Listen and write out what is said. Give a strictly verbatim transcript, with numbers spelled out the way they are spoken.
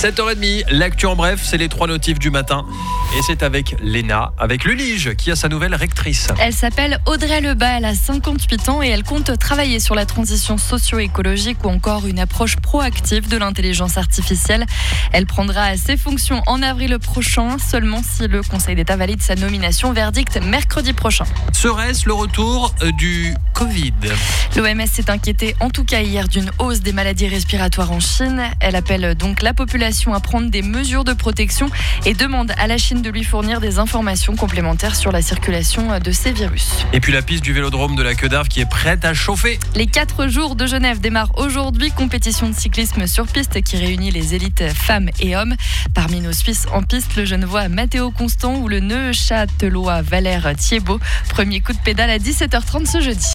sept heures trente, l'actu en bref, c'est les trois notifs du matin. Et c'est avec Léna, avec l'Ulige, qui a sa nouvelle rectrice. Elle s'appelle Audrey Lebas, elle a cinquante-huit ans et elle compte travailler sur la transition socio-écologique ou encore une approche proactive de l'intelligence artificielle. Elle prendra ses fonctions en avril prochain, seulement si le Conseil d'État valide sa nomination. Verdict mercredi prochain. Serait-ce le retour du Covid ? L'O M S s'est inquiétée en tout cas hier d'une hausse des maladies respiratoires en Chine. Elle appelle donc la population à prendre des mesures de protection et demande à la Chine de lui fournir des informations complémentaires sur la circulation de ces virus. Et puis la piste du vélodrome de la Queue d'Arve qui est prête à chauffer. Les quatre jours de Genève démarrent aujourd'hui. Compétition de cyclisme sur piste qui réunit les élites femmes et hommes. Parmi nos Suisses en piste, le Genevois Matteo Constant ou le Neuchâtelois Valère Thiebaud. Premier coup de pédale à dix-sept heures trente ce jeudi.